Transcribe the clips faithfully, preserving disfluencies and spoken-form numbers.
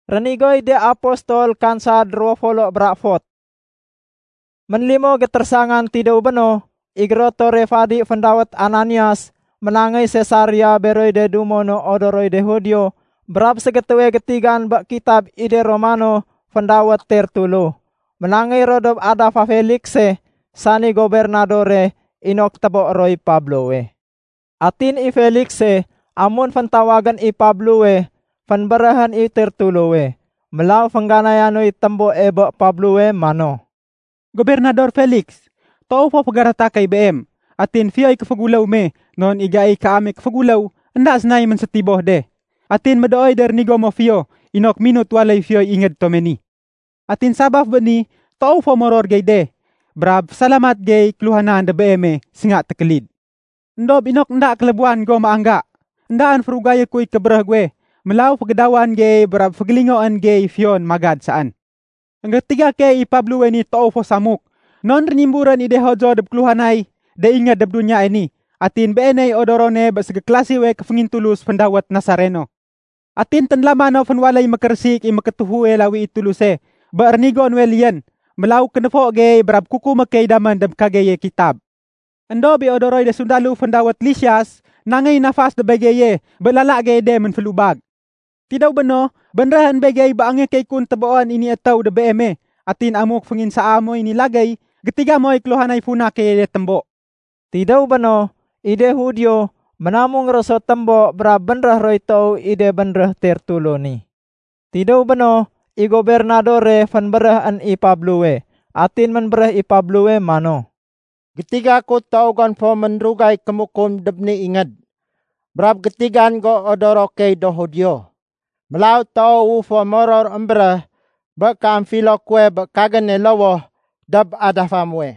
Renigoy de apostol kansa dua puluh brakfot. Menlimo getersangan tidau beno, igroto refadi pendawat Ananias, menangai Cesaria beroi de dumono odoroi de Hudio, berab segetewe getigan bak kitab ide Romano, pendawat Tertulo. Menangai rodob ada fa Felixe, sani gobernadore, inok tebo roi Pablowe. Atin i Felixe, amun fentawagan i Pablowe, fanbarahan i Tertulowe, melau fengganayano i tembo ebo Pablowe mano. Gobernador Felix, tao po pagarata kay B M, atin fiyay kafagulaw me, non igay kaami kafagulaw, andas nay man sa tiboh de. Atin madooy der nigo mo fiyo, inok minut walay fiyoy inged to meni. Atin sabaf bani, tao po moror gay de, brab salamat gay kluhanan da B M singa tekelid. Ndob inok nda kelabuan go maangga, ndaan frugaya kuy kebrah gue, melaw pagdawan gay brab faglingoan gay fiyon magad saan. Ang ketiga kay Pablo ni tao po samuk. Non renimburan ide hojo deb kluhanay, de ingat deb dunya ini. Atin benay odorone basag klase we kafangintulus pendawat Nazareno. Atin tanlamano fanwalay makarsik i makatuhuwe lawi ituluse. Ba arnigon welian, melaw kenefo gay brab kuku makay daman deb kagaye kitab. Ando bi odoroy de sundalu pendawat Lisias, nangay nafas de bagaye, balala gay de menfelubag. Tidaw bano, banrahan bagay baangya kay kun taboan ini ataw da B M E, atin amok fungin sa amo ini lagay, getiga mo ikluhanay funa kay tembo. Tidaw bano, ide Hudio, menamong roso tembo bra banrah roy tau ide banrah Tertulo ni. Tidaw bano, i gobernadore fanbarah an i Pablowe, atin manbarah i Pablowe mano. Getiga ko taugan po menrugay kemukum debni ingad. Brab getigan go odoro kay do Hudio. Melau tau ufo moror embra, baka amfilo kwe bakagan ne lawo, dab adafamwe.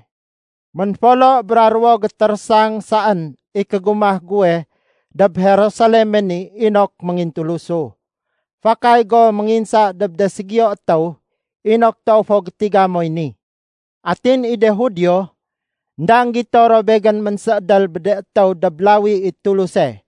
Menpolo berarwo getersang saan ikagumah gue, dab Jerusalem ni inok mengintuluso. Fakai go menginsa dab desigio atau, inok tau fo getiga mo ini. Atin ide Hudio, ndang gitoro began mensadal bede atau dab lawi ituluse.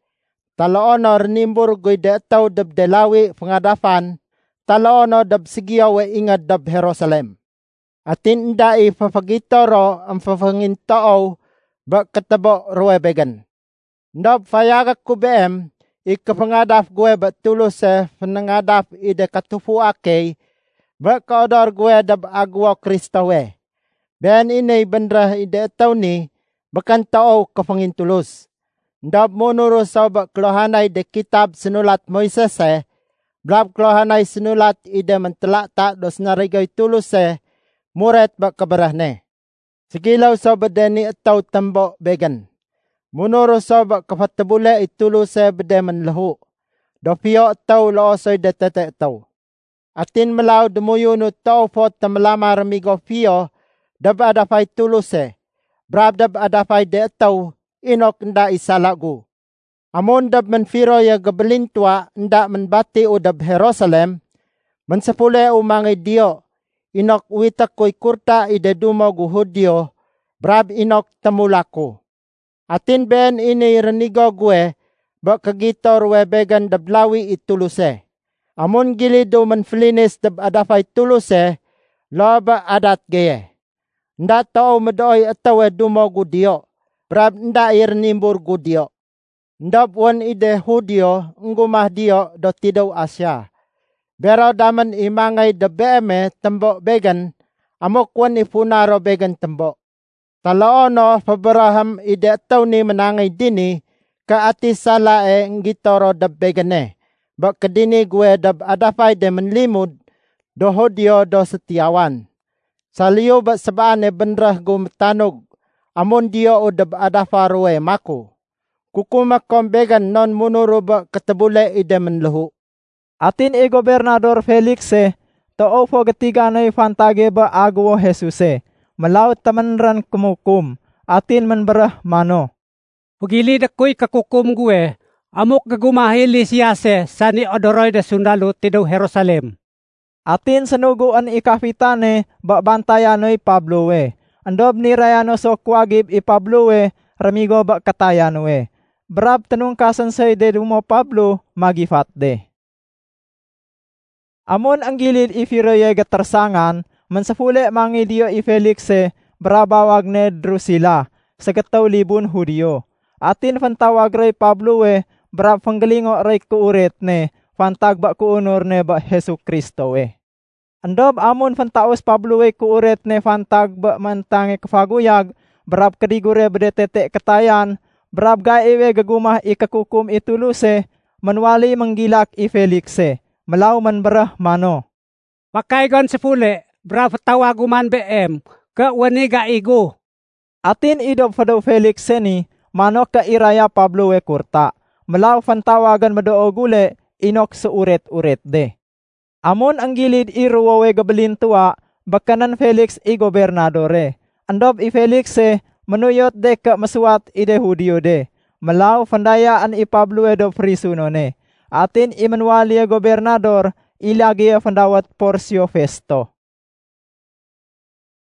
Talo ono nimbur gui de tau dab delawi pengadafan, talo ono dab sigiyaw we ingat dab Jerusalem. Atin ndai fafagitoro ang fafangin tao bak katabo ruwe began. Ndab fayagak ku B M, ikapangadaf gue bak tuluse penangadaf ide katufu ake, bak kaodor gue dab agwa Kristawe. Ben ini bendrah ide tau ni, bakan tao kafangin tulus. Ndab monuro sabak klohanay de kitab sinulat Moises eh, blab klohanay sinulat ide mentelak tak dos narigay tulus eh, muret bak kabarahne. Sigilaw sabak deni ataw tembo began. Monuro sabak kafatabule itulus eh bede menlahu. Dopiyo ataw loosoy de tete ataw. Atin melaw demuyunu tau fot tamalama ramigo fiyo, dab adafay tulus eh, brab dab adafay de ataw, inok nda isalagu. Amon dab menfiro ya gabalintwa nda menbati u dab Jerusalem, mensepule umangay dio, inok witak ko'y kurta ide dumog u Hudio, brab inok tamulako. Atin ben ini renigo gue, bak kagitor we began dab lawi ituluse. Amon gilido menflinis dab adafay tuluse, loba adat geye. Nda tao medoy atawe dumog u dio, brab nda ir nimbur gudio. Ndab wan ide Hudio ngumah dio do tidaw Asya. Bero daman imangay de B M E tembo began, amok wan ifunaro began tembo. Taloono pabaraham ide ataw ni menangay dini, ka ati sala e ngitoro dab begane. Bak kadini gue dab adafay de menlimud, do Hudio do setiawan. Saliyo ba sabaan e bendrah gumetanog, amon dio udab adafaruwe maku. Kukumak kombegan non munuruba katabule ide menlehu. Atin e gobernador Felixe, tao fo getiga na fantage ba agwo Jesuse, melaw tamanran kumukum, atin manbarah mano. Hugili da ko'y kakukum gue, amok gagumahili siyase sani odoroy da sundalo tidaw Jerusalem. Atin sanuguan ikapitane ba bantayanoy Pablowe. Andob ni rayano so kwagib i Pablowe, ramigo ba katayanowe. Brab tanong kasansay de dumo Pablo, magifat de. Amun ang gilid ifiroye gatersangan, mansapule mangi dio i Felixe berabawag ne Drusilla, sagataw libun Hudiyo. Atin fantawag ray Pablo we, berab panggalingo ray kuuret ne, fantagba kuunor ne ba Hesu Kristo we. Andob amon fantaos Pablo we kuuret ne fantagba mantange kafaguyag, berab kadigure bedetete katayan, berab gaewe gagumah ikakukum ituluse, manwali manggilak i Felixe, malaw man berah mano. Pakaigon sepule, berab tawaguman B M, ke waniga igu. Atin idob fadaw Felixe ni, mano ka iraya Pablo we kurta, malaw fantawagan madoo gule, inok seuret-uret de. Amon ang gilid iruwa we gabalintua, bakanan Felix i gobernadore. Andob i Felixe, manuyot de ka masuat ide Hudiyo de. Malaw fandayaan i Pablo we do frisuno ne. Atin imanwali gobernador, ilagi fandawat Porcio Festo.